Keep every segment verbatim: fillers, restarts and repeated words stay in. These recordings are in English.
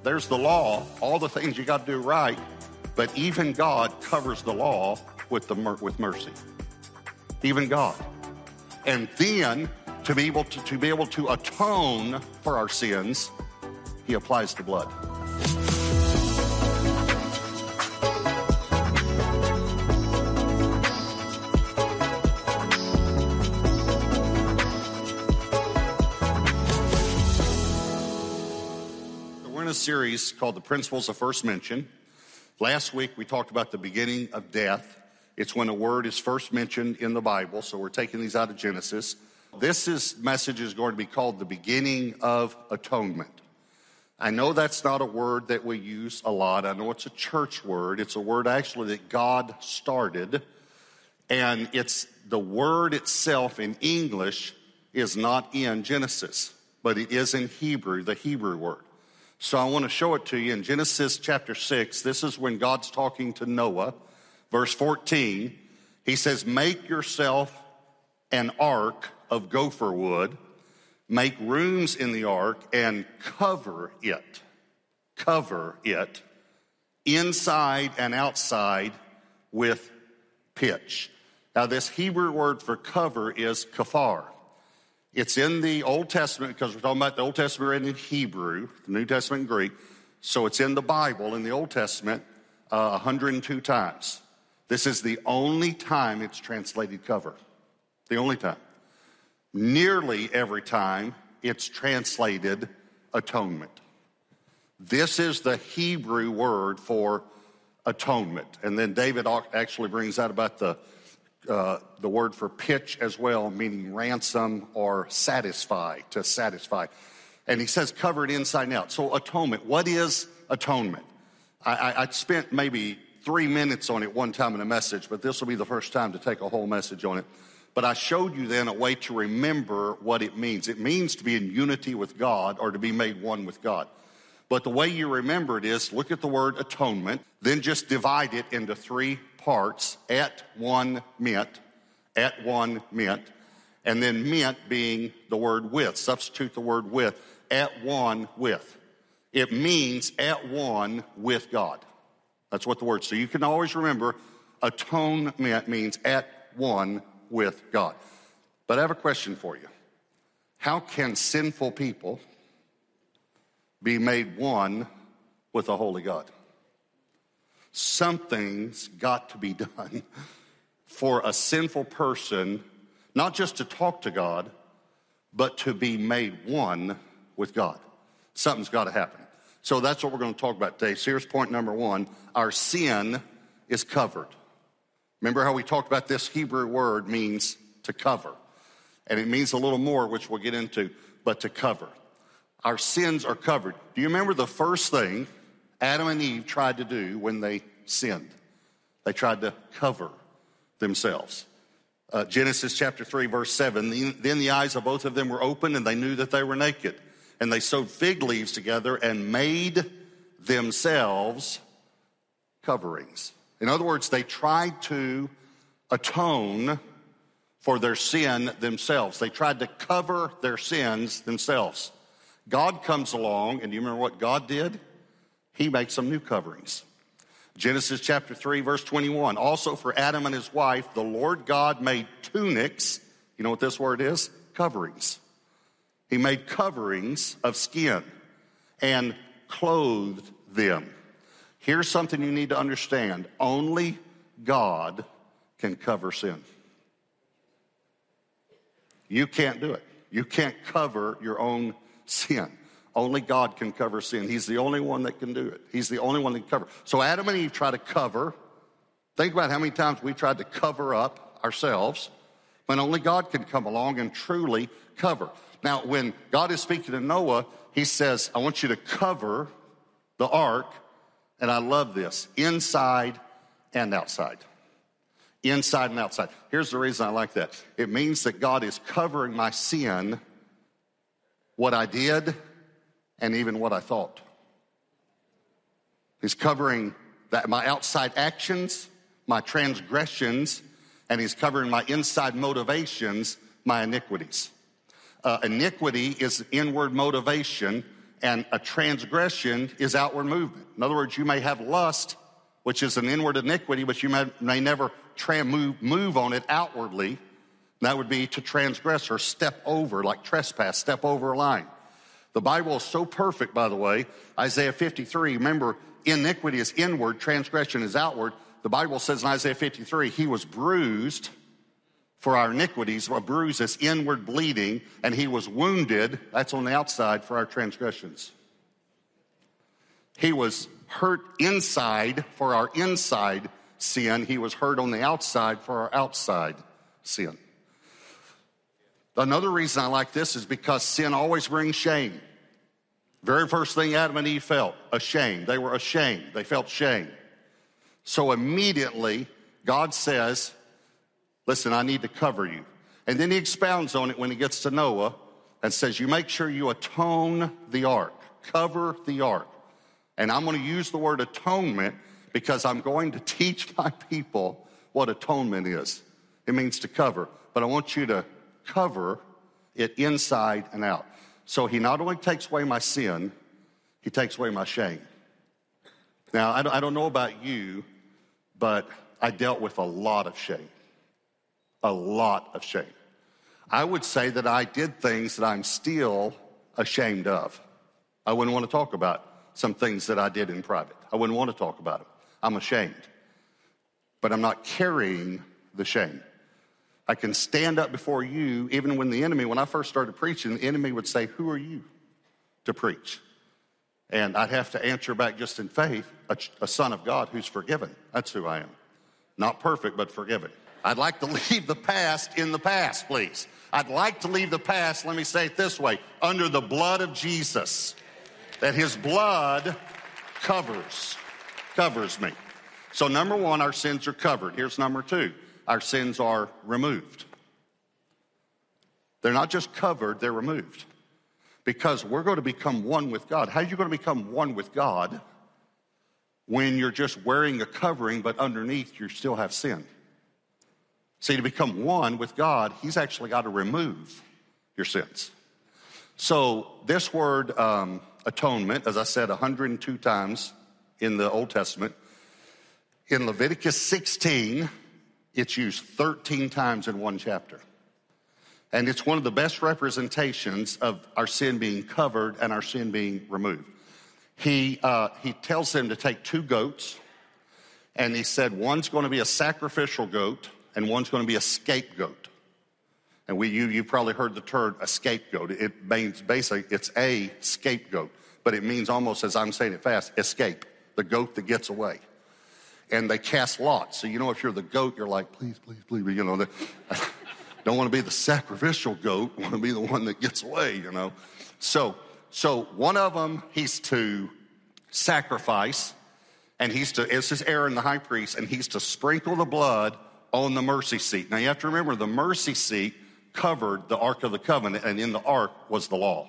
there's the law, all the things you got to do right, but even God covers the law with the with mercy. Even God. And then to be able to, to be able to atone for our sins, he applies the blood. We're in a series called The Principles of First Mention. Last week we talked about the beginning of death. It's when a word is first mentioned in the Bible, so we're taking these out of Genesis. This is, message is going to be called the beginning of atonement. I know that's not a word that we use a lot. I know it's a church word. It's a word actually that God started, and it's the word itself in English is not in Genesis, but it is in Hebrew, the Hebrew word. So I want to show it to you in Genesis chapter six. This is when God's talking to Noah. Verse fourteen, he says, make yourself an ark of gopher wood, make rooms in the ark, and cover it, cover it, inside and outside with pitch. Now this Hebrew word for cover is kafar. It's in the Old Testament because we're talking about the Old Testament written in Hebrew, the New Testament in Greek. So it's in the Bible, in the Old Testament, uh, one hundred two times. This is the only time it's translated cover. The only time. Nearly every time it's translated atonement. This is the Hebrew word for atonement. And then David actually brings out about the uh, the word for pitch as well, meaning ransom or satisfy, to satisfy. And he says covered inside and out. So atonement, what is atonement? I, I, I spent maybe three minutes on it one time in a message, but this will be the first time to take a whole message on it. But I showed you then a way to remember what it means. It means to be in unity with God or to be made one with God. But the way you remember it is look at the word atonement, then just divide it into three parts. At one meant, at one meant, and then meant being the word with. Substitute the word with. At one with. It means at one with God. That's what the word. So you can always remember atonement means at one with God. But I have a question for you. How can sinful people be made one with a holy God? Something's got to be done for a sinful person, not just to talk to God, but to be made one with God. Something's got to happen. So that's what we're going to talk about today. So here's point number one. Our sin is covered. Remember how we talked about this Hebrew word means to cover. And it means a little more, which we'll get into, but to cover. Our sins are covered. Do you remember the first thing Adam and Eve tried to do when they sinned? They tried to cover themselves. Uh, Genesis chapter three, verse seven, then the eyes of both of them were opened and they knew that they were naked. And they sewed fig leaves together and made themselves coverings. In other words, they tried to atone for their sin themselves. They tried to cover their sins themselves. God comes along, and do you remember what God did? He makes some new coverings. Genesis chapter three, verse twenty-one. Also for Adam and his wife, the Lord God made tunics. You know what this word is? Coverings. He made coverings of skin and clothed them. Here's something you need to understand. Only God can cover sin. You can't do it. You can't cover your own sin. Only God can cover sin. He's the only one that can do it. He's the only one that can cover. So Adam and Eve try to cover. Think about how many times we tried to cover up ourselves when only God can come along and truly cover. Now, when God is speaking to Noah, he says, I want you to cover the ark, and I love this, inside and outside. Inside and outside. Here's the reason I like that. It means that God is covering my sin, what I did, and even what I thought. He's covering that my outside actions, my transgressions, and he's covering my inside motivations, my iniquities. Uh, iniquity is inward motivation, And a transgression is outward movement. In other words, you may have lust, which is an inward iniquity, but you may, may never tra- move, move on it outwardly. That would be to transgress or step over, like trespass, step over a line. The Bible is so perfect, by the way. Isaiah fifty-three, remember, iniquity is inward, transgression is outward. The Bible says in Isaiah fifty-three, he was bruised for our iniquities. A bruise is inward bleeding, and he was wounded, that's on the outside, for our transgressions. He was hurt inside for our inside sin. He was hurt on the outside for our outside sin. Another reason I like this is because sin always brings shame. Very first thing Adam and Eve felt, ashamed. They were ashamed. They felt shame. So immediately, God says, listen, I need to cover you. And then he expounds on it when he gets to Noah and says, you make sure you atone the ark, cover the ark. And I'm going to use the word atonement because I'm going to teach my people what atonement is. It means to cover, but I want you to cover it inside and out. So he not only takes away my sin, he takes away my shame. Now, I don't, I don't know about you, but I dealt with a lot of shame. A lot of shame. I would say that I did things that I'm still ashamed of. I wouldn't want to talk about some things that I did in private. I wouldn't want to talk about it. I'm ashamed. But I'm not carrying the shame. I can stand up before you, even when the enemy, when I first started preaching, the enemy would say, who are you to preach? And I'd have to answer back just in faith, a, a son of God who's forgiven. That's who I am. Not perfect, but forgiven. I'd like to leave the past in the past, please. I'd like to leave the past, let me say it this way, under the blood of Jesus. That his blood covers, covers me. So number one, our sins are covered. Here's number two. Our sins are removed. They're not just covered, they're removed. Because we're going to become one with God. How are you going to become one with God when you're just wearing a covering, but underneath you still have sin? See, to become one with God, he's actually got to remove your sins. So this word um, atonement, as I said, one hundred two times in the Old Testament. In Leviticus sixteen, it's used thirteen times in one chapter. And it's one of the best representations of our sin being covered and our sin being removed. He, uh, he tells them to take two goats, and he said one's going to be a sacrificial goat and one's going to be a scapegoat. And we, you, you've probably heard the term a scapegoat. It means basically it's a scapegoat, but it means almost, as I'm saying it fast, escape, the goat that gets away. And they cast lots. So, you know, if you're the goat, you're like, please, please, please, you know, the, don't want to be the sacrificial goat, want to be the one that gets away, you know. So, so one of them, he's to sacrifice, and he's to, this is Aaron the high priest, and he's to sprinkle the blood on the mercy seat. Now, you have to remember, the mercy seat covered the Ark of the Covenant, and in the Ark was the law.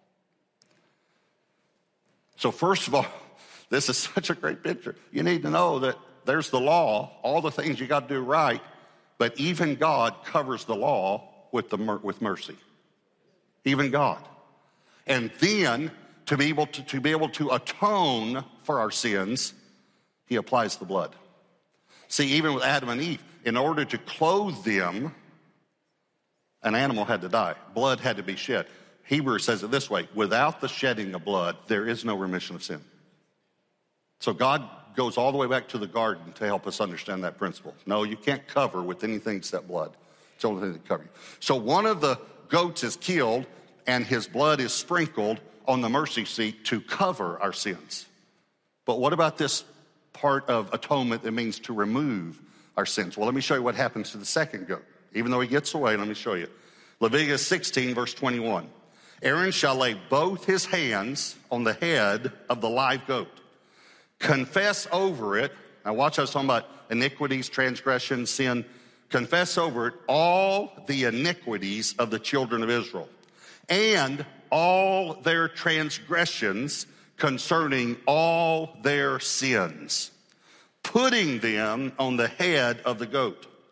So first of all, this is such a great picture. You need to know that there's the law, all the things you got to do right, but even God covers the law with the with mercy. Even God. And then to be able to, to be able to atone for our sins, he applies the blood. See, even with Adam and Eve, in order to clothe them, an animal had to die. Blood had to be shed. Hebrews says it this way, without the shedding of blood, there is no remission of sin. So God goes all the way back to the garden to help us understand that principle. No, you can't cover with anything except blood. It's the only thing that covers you. So one of the goats is killed, and his blood is sprinkled on the mercy seat to cover our sins. But what about this part of atonement that means to remove our sins? Well, let me show you what happens to the second goat. Even though he gets away, let me show you. Leviticus sixteen, verse twenty-one. Aaron shall lay both his hands on the head of the live goat. Confess over it. Now watch, I was talking about iniquities, transgression, sin. Confess over it all the iniquities of the children of Israel and all their transgressions concerning all their sins, putting them on the head of the goat.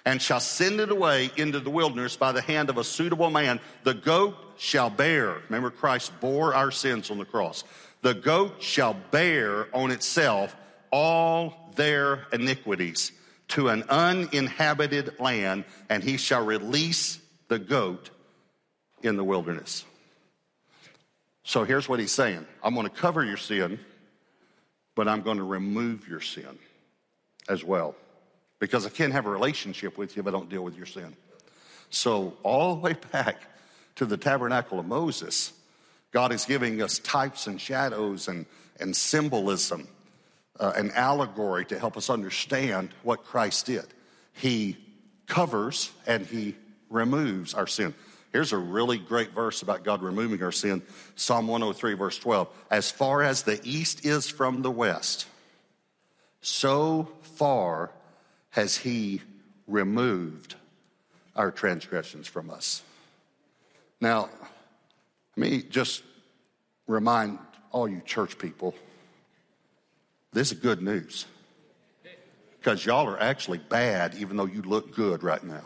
and shall send it away into the wilderness by the hand of a suitable man. The goat shall bear, remember Christ bore our sins on the cross. The goat shall bear on itself all their iniquities to an uninhabited land, and he shall release the goat in the wilderness. So here's what he's saying. I'm going to cover your sin, but I'm going to remove your sin as well. Because I can't have a relationship with you if I don't deal with your sin. So all the way back to the tabernacle of Moses, God is giving us types and shadows and, and symbolism, uh, an allegory to help us understand what Christ did. He covers and he removes our sin. Here's a really great verse about God removing our sin. Psalm one oh three, verse twelve. As far as the east is from the west, so far has he removed our transgressions from us. Now, let me just remind all you church people, this is good news. Because y'all are actually bad even though you look good right now.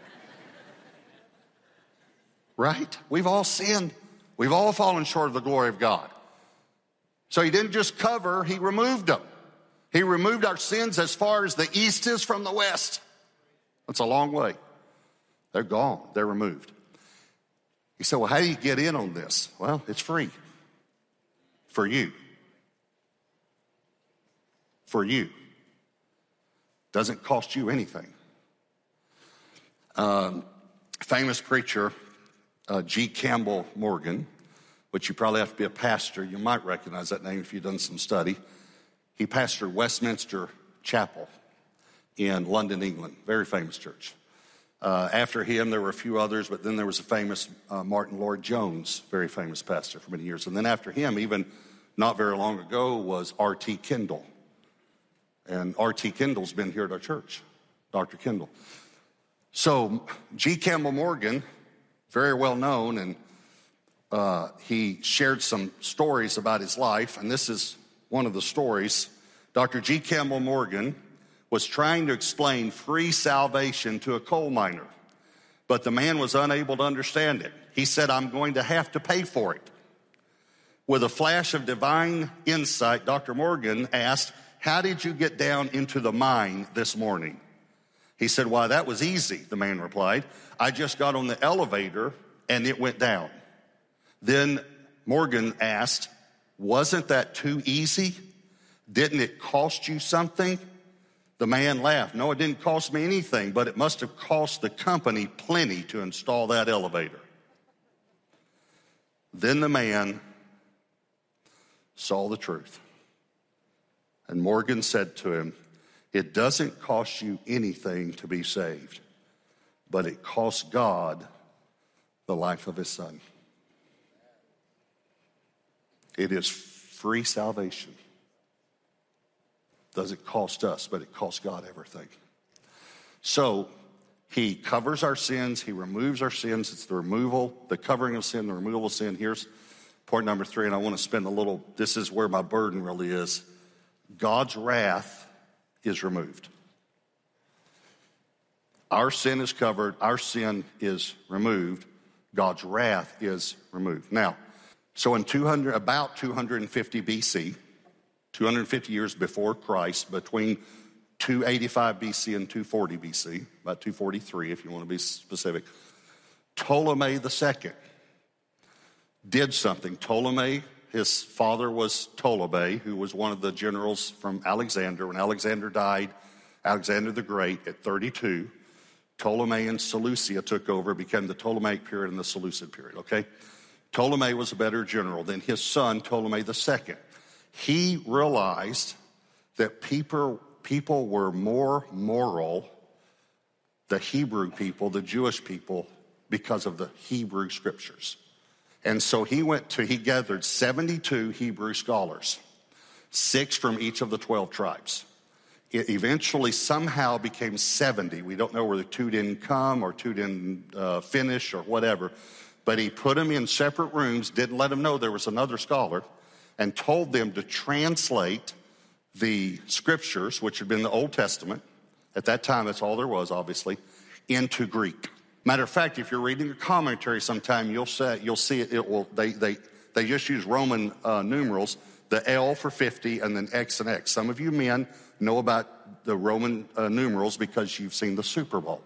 Right? We've all sinned. We've all fallen short of the glory of God. So he didn't just cover, he removed them. He removed our sins as far as the east is from the west. That's a long way. They're gone. They're removed. You say, well, how do you get in on this? Well, it's free. For you. For you. Doesn't cost you anything. Um, famous preacher, uh, G. Campbell Morgan, which you probably have to be a pastor. You might recognize that name if you've done some study. He pastored Westminster Chapel in London, England. Very famous church. Uh, after him, there were a few others, but then there was a famous uh, Martin Lloyd-Jones, very famous pastor for many years. And then after him, even not very long ago, was R T Kendall. And R T Kendall's been here at our church, Doctor Kendall. So G. Campbell Morgan, very well known, and uh, he shared some stories about his life, and this is one of the stories. Doctor G. Campbell Morgan was trying to explain free salvation to a coal miner, but the man was unable to understand it. He said, I'm going to have to pay for it. With a flash of divine insight, Doctor Morgan asked, how did you get down into the mine this morning? He said, why, that was easy, the man replied. I just got on the elevator and it went down. Then Morgan asked, wasn't that too easy? Didn't it cost you something? The man laughed. No, it didn't cost me anything, but it must have cost the company plenty to install that elevator. Then the man saw the truth. And Morgan said to him, it doesn't cost you anything to be saved, but it costs God the life of his son. It is free salvation. Doesn't cost us, but it costs God everything. So he covers our sins. He removes our sins. It's the removal, the covering of sin, the removal of sin. Here's point number three, and I want to spend a little, this is where my burden really is. God's wrath is removed. Our sin is covered. Our sin is removed. God's wrath is removed. Now, so in two hundred, about two hundred fifty B C, two hundred fifty years before Christ, between two eighty-five B C and two forty B C, about two forty-three if you want to be specific, Ptolemy the Second did something. Ptolemy, his father was Ptolemy, who was one of the generals from Alexander. When Alexander died, Alexander the Great, at thirty-two, Ptolemy and Seleucia took over, became the Ptolemaic period and the Seleucid period, okay? Ptolemy was a better general than his son, Ptolemy the Second. He realized that people, people were more moral, the Hebrew people, the Jewish people, because of the Hebrew scriptures. And so he went to, he gathered seventy-two Hebrew scholars, six from each of the twelve tribes. It eventually somehow became seventy. We don't know whether two didn't come or two didn't uh, finish or whatever. But he put them in separate rooms, didn't let them know there was another scholar, and told them to translate the scriptures, which had been the Old Testament. At that time, that's all there was, obviously, into Greek. Matter of fact, if you're reading a commentary sometime, you'll say, you'll see it, it will, they, they, they just use Roman uh, numerals, the L for fifty and then X and X. Some of you men know about the Roman uh, numerals because you've seen the Super Bowl.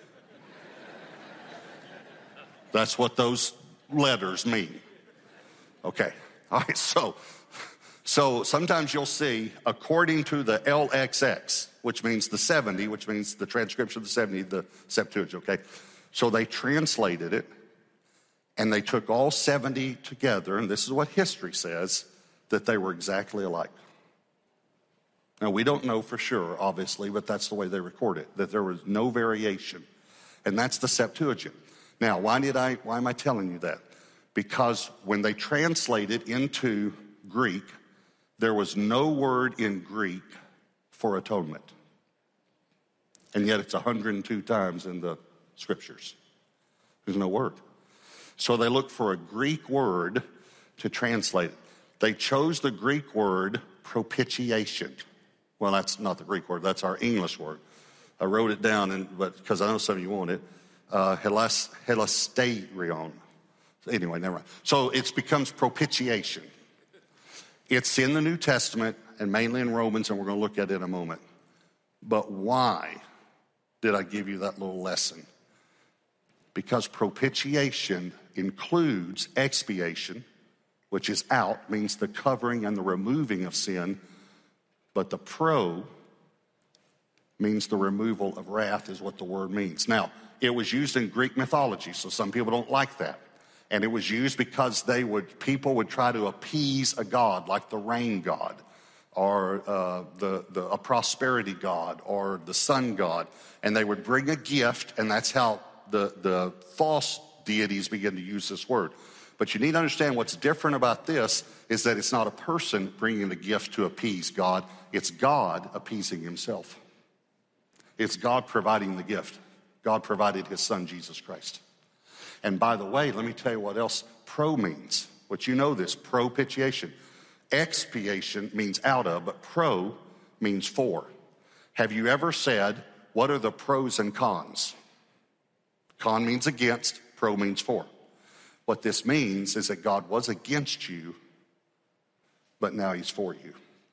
That's what those letters mean. Okay, all right, so, so sometimes you'll see, according to the L X X, which means the seventy, which means the transcription of the seventy, the Septuagint, okay? So they translated it, and they took all seventy together, and this is what history says, that they were exactly alike. Now, we don't know for sure, obviously, but that's the way they record it, that there was no variation, and that's the Septuagint. Now, why did I, why am I telling you that? Because when they translated into Greek, there was no word in Greek for atonement. And yet it's one hundred two times in the scriptures. There's no word. So they looked for a Greek word to translate it. They chose the Greek word propitiation. Well, that's not the Greek word. That's our English word. I wrote it down, and but because I know some of you want it. Uh, helas, helasterion. Anyway, never mind. So it becomes propitiation. It's in the New Testament and mainly in Romans, and we're going to look at it in a moment. But why did I give you that little lesson? Because propitiation includes expiation, which is out, means the covering and the removing of sin. But the pro means the removal of wrath is what the word means. Now, it was used in Greek mythology, so some people don't like that. And it was used because they would, people would try to appease a god, like the rain god, or uh, the, the a prosperity god, or the sun god. And they would bring a gift, and that's how the, the false deities begin to use this word. But you need to understand what's different about this is that it's not a person bringing the gift to appease God. It's God appeasing himself. It's God providing the gift. God provided his son, Jesus Christ. And by the way, let me tell you what else pro means. Which you know this, propitiation. Expiation means out of, but pro means for. Have you ever said, what are the pros and cons? Con means against, pro means for. What this means is that God was against you, but now he's for you.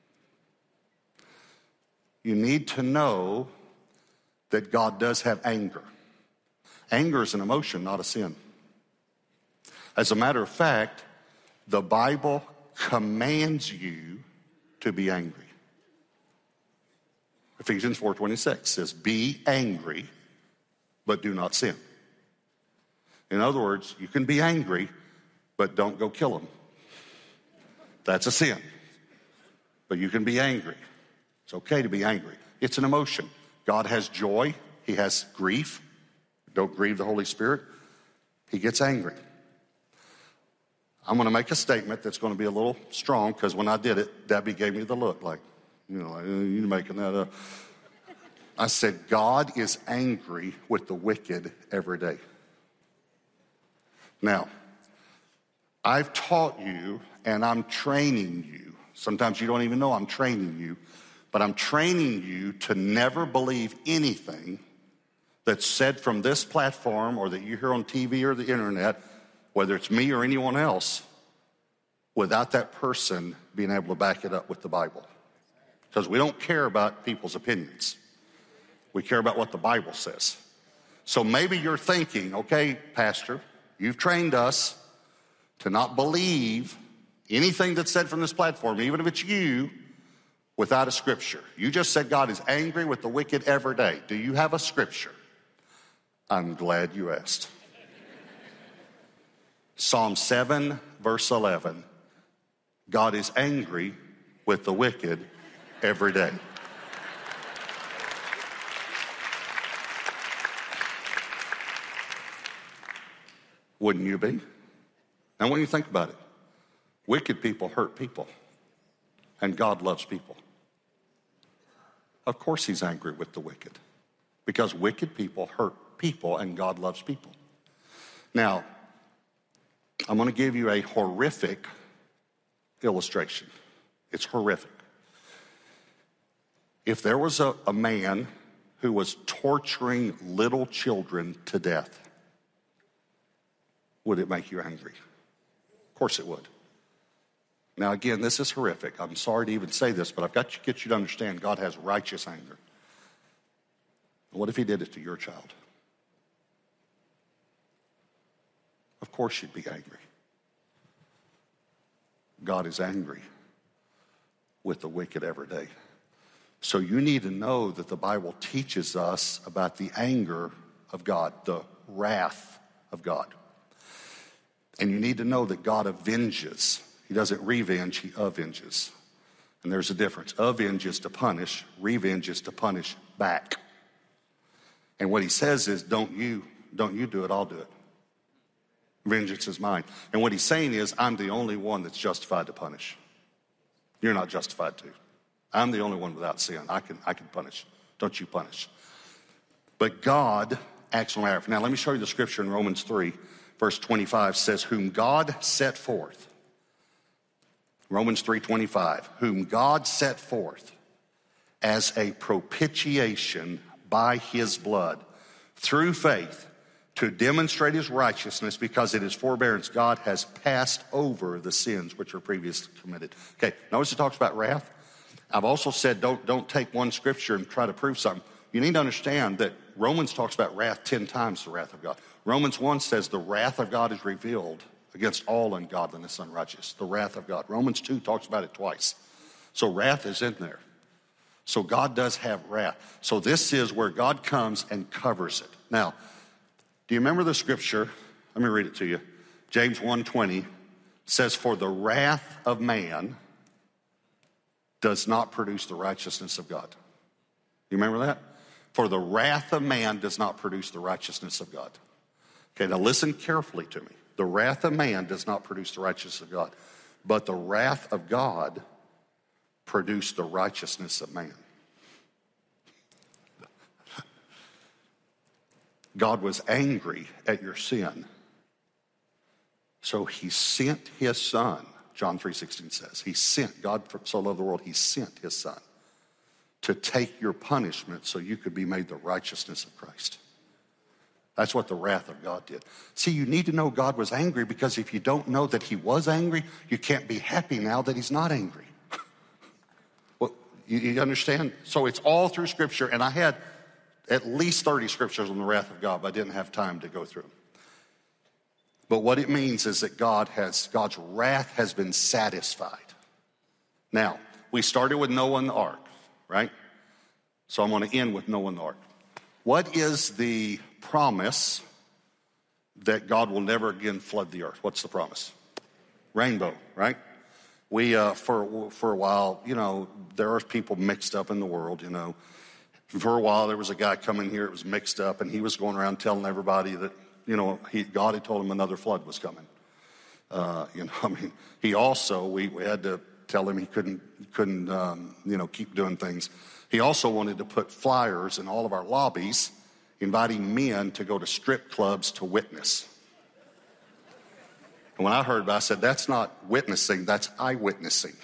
You need to know that God does have anger. Anger is an emotion, not a sin. As a matter of fact, the Bible commands you to be angry. Ephesians four twenty-six says, be angry, but do not sin. In other words, you can be angry, but don't go kill them. That's a sin. But you can be angry. It's okay to be angry. It's an emotion. God has joy. He has grief. Don't grieve the Holy Spirit. He gets angry. I'm going to make a statement that's going to be a little strong because when I did it, Debbie gave me the look like, you know, like, you're making that up. I said, God is angry with the wicked every day. Now, I've taught you and I'm training you. Sometimes you don't even know I'm training you, but I'm training you to never believe anything that's said from this platform or that you hear on T V or the internet, whether it's me or anyone else, without that person being able to back it up with the Bible. Because we don't care about people's opinions. We care about what the Bible says. So maybe you're thinking, okay, Pastor, you've trained us to not believe anything that's said from this platform, even if it's you, without a scripture. You just said God is angry with the wicked every day. Do you have a scripture? I'm glad you asked. Psalm seven, verse eleven. God is angry with the wicked every day. Wouldn't you be? And when you think about it, wicked people hurt people, and God loves people. Of course he's angry with the wicked, because wicked people hurt people, and God loves people. Now, I'm going to give you a horrific illustration. It's horrific. If there was a, a man who was torturing little children to death, would it make you angry? Of course it would. Now again, this is horrific. I'm sorry to even say this, but I've got to get you to understand God has righteous anger. What if he did it to your child? Of course you'd be angry. God is angry with the wicked every day. So you need to know that the Bible teaches us about the anger of God, the wrath of God. And you need to know that God avenges. He doesn't revenge, he avenges. And there's a difference. Avenge is to punish, revenge is to punish back. And what he says is, don't you, don't you do it, I'll do it. Vengeance is mine. And what he's saying is, I'm the only one that's justified to punish. You're not justified to. I'm the only one without sin. I can, I can punish. Don't you punish. But God acts on our behalf. Now let me show you the scripture in Romans three, verse twenty-five says, whom God set forth. Romans three twenty-five, whom God set forth as a propitiation by his blood through faith to demonstrate his righteousness, because it is forbearance. God has passed over the sins which were previously committed. Okay, notice it talks about wrath. I've also said don't, don't take one scripture and try to prove something. You need to understand that Romans talks about wrath ten times the wrath of God. Romans one says the wrath of God is revealed against all ungodliness and unrighteousness. The wrath of God. Romans two talks about it twice. So wrath is in there. So God does have wrath. So this is where God comes and covers it. Now, do you remember the scripture? Let me read it to you. James one twenty says, for the wrath of man does not produce the righteousness of God. You remember that? For the wrath of man does not produce the righteousness of God. Okay, now listen carefully to me. The wrath of man does not produce the righteousness of God, but the wrath of God produced the righteousness of man. God was angry at your sin, so he sent his son. John three sixteen says, he sent, God so loved the world, he sent his son to take your punishment so you could be made the righteousness of Christ. That's what the wrath of God did. See, you need to know God was angry, because if you don't know that he was angry, you can't be happy now that he's not angry. Well, you, you understand? So it's all through Scripture, and I had at least thirty scriptures on the wrath of God, but I didn't have time to go through them. But what it means is that God has, God's wrath has been satisfied. Now, we started with Noah and the ark, right? So I'm going to end with Noah and the ark. What is the promise that God will never again flood the earth? What's the promise? Rainbow, right? We, uh, for, for a while, you know, there are people mixed up in the world, you know. For a while, there was a guy coming here, it was mixed up, and he was going around telling everybody that, you know, he, God had told him another flood was coming. Uh, you know, I mean, he also, we, we had to tell him he couldn't, couldn't um, you know, keep doing things. He also wanted to put flyers in all of our lobbies inviting men to go to strip clubs to witness. And when I heard about it, I said, that's not witnessing, that's eyewitnessing.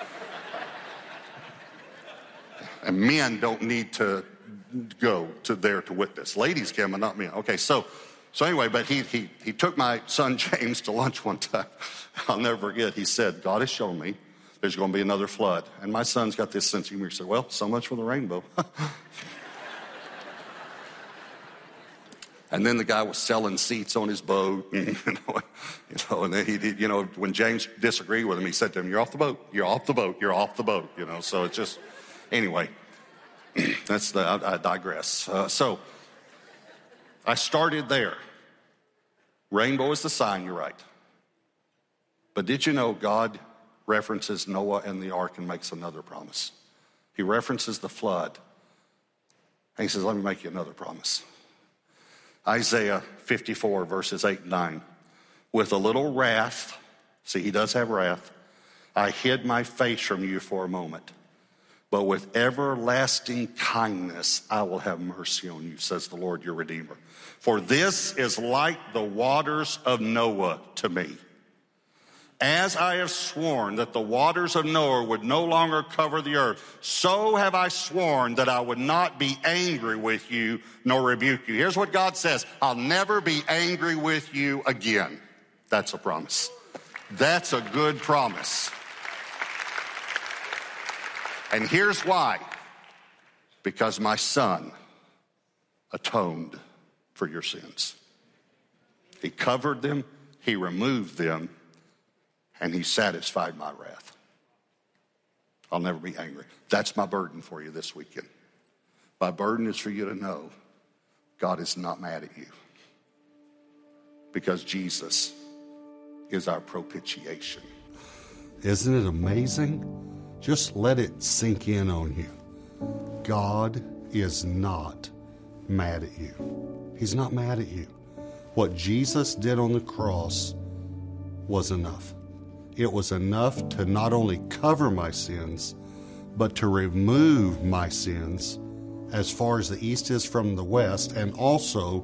And men don't need to go to there to witness. Ladies can, but not men. Okay, so so anyway, but he he he took my son James to lunch one time. I'll never forget. He said, God has shown me there's going to be another flood. And my son's got this sense of humor. He said, well, so much for the rainbow. And then the guy was selling seats on his boat, you know, you know, and then he, you know, when James disagreed with him, he said to him, "You're off the boat. You're off the boat. You're off the boat." You know, so it's just, anyway, that's the. I, I digress. Uh, so I started there. Rainbow is the sign. You're right. But did you know God references Noah and the ark and makes another promise? He references the flood, and he says, "Let me make you another promise." Isaiah fifty-four, verses eight and nine. With a little wrath, see, he does have wrath, I hid my face from you for a moment, but with everlasting kindness I will have mercy on you, says the Lord your Redeemer. For this is like the waters of Noah to me. As I have sworn that the waters of Noah would no longer cover the earth, so have I sworn that I would not be angry with you nor rebuke you. Here's what God says: I'll never be angry with you again. That's a promise. That's a good promise. And here's why. Because my Son atoned for your sins. He covered them, he removed them, and he satisfied my wrath. I'll never be angry. That's my burden for you this weekend. My burden is for you to know God is not mad at you, because Jesus is our propitiation. Isn't it amazing? Just let it sink in on you. God is not mad at you. He's not mad at you. What Jesus did on the cross was enough. It was enough to not only cover my sins, but to remove my sins as far as the east is from the west, and also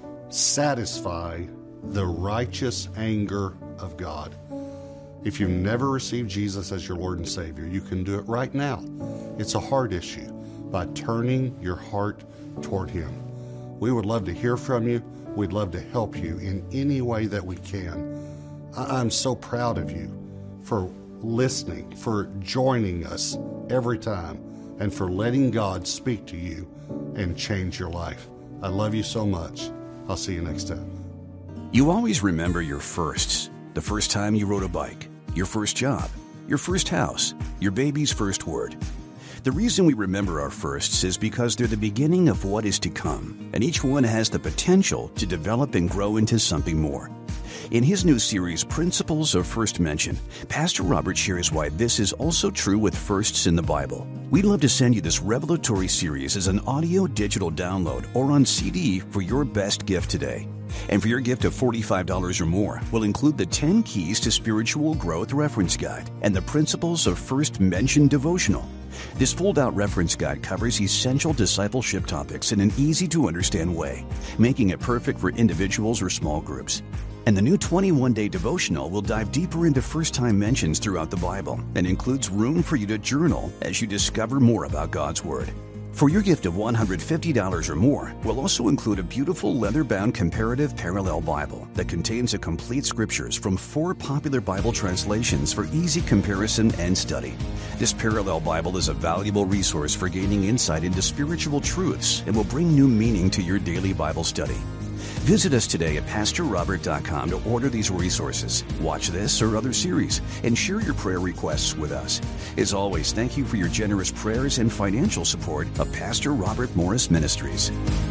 satisfy the righteous anger of God. If you've never received Jesus as your Lord and Savior, you can do it right now. It's a heart issue by turning your heart toward Him. We would love to hear from you. We'd love to help you in any way that we can. I'm so proud of you for listening, for joining us every time, and for letting God speak to you and change your life. I love you so much. I'll see you next time. You always remember your firsts. The first time you rode a bike, your first job, your first house, your baby's first word. The reason we remember our firsts is because they're the beginning of what is to come, and each one has the potential to develop and grow into something more. In his new series, Principles of First Mention, Pastor Robert shares why this is also true with firsts in the Bible. We'd love to send you this revelatory series as an audio digital download or on C D for your best gift today. And for your gift of forty-five dollars or more, we'll include the ten Keys to Spiritual Growth Reference Guide and the Principles of First Mention Devotional. This fold-out reference guide covers essential discipleship topics in an easy-to-understand way, making it perfect for individuals or small groups. And the new twenty-one day devotional will dive deeper into first-time mentions throughout the Bible and includes room for you to journal as you discover more about God's Word. For your gift of one hundred fifty dollars or more, we'll also include a beautiful leather-bound comparative parallel Bible that contains a complete scriptures from four popular Bible translations for easy comparison and study. This parallel Bible is a valuable resource for gaining insight into spiritual truths and will bring new meaning to your daily Bible study. Visit us today at pastor robert dot com to order these resources, watch this or other series, and share your prayer requests with us. As always, thank you for your generous prayers and financial support of Pastor Robert Morris Ministries.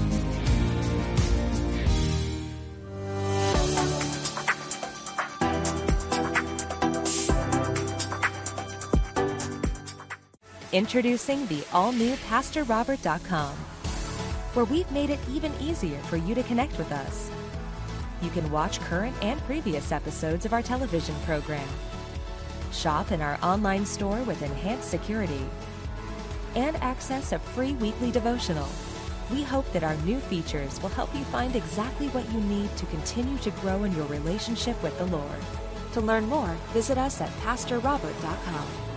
Introducing the all-new pastor robert dot com, where we've made it even easier for you to connect with us. You can watch current and previous episodes of our television program, shop in our online store with enhanced security, and access a free weekly devotional. We hope that our new features will help you find exactly what you need to continue to grow in your relationship with the Lord. To learn more, visit us at pastor robert dot com.